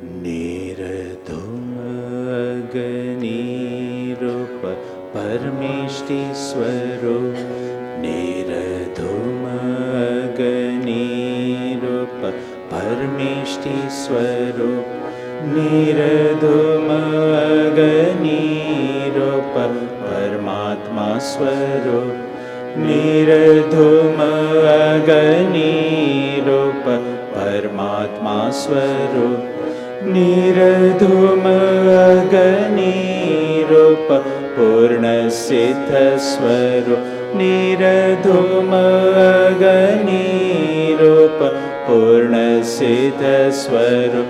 निरधुमगनीरूप परमेष्टिस्वरूप निरधुमगनीरूप परमेष्टिस्वरूप निरधुमगनीरूप परमात्मा स्वरूप निरधुमगनीरूप परमात्मा स्वरूप निरधुमगनीरूप पूर्ण सिद्ध स्वरूप निरधुमगनीरूप पूर्ण सिद्ध स्वरूप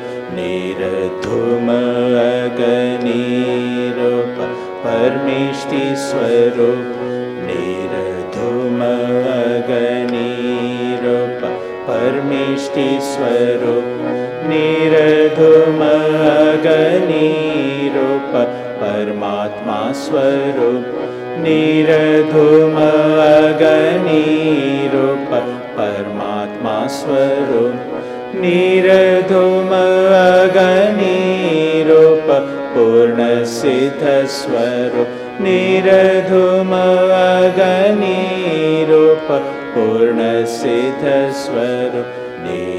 निरधुमगनीरूप परमेष्टि स्वरूप निरधुमगनीरूप परमेष्टि स्वरूप निरधुमगनीरूप परमात्मा स्वरूप निरधुमगनीरूप परमात्मा स्वरूप निरधुमगनीरूप पूर्ण सिद्ध स्वरूप निरधुमगनीरूप पूर्ण सिद्ध स्वरूप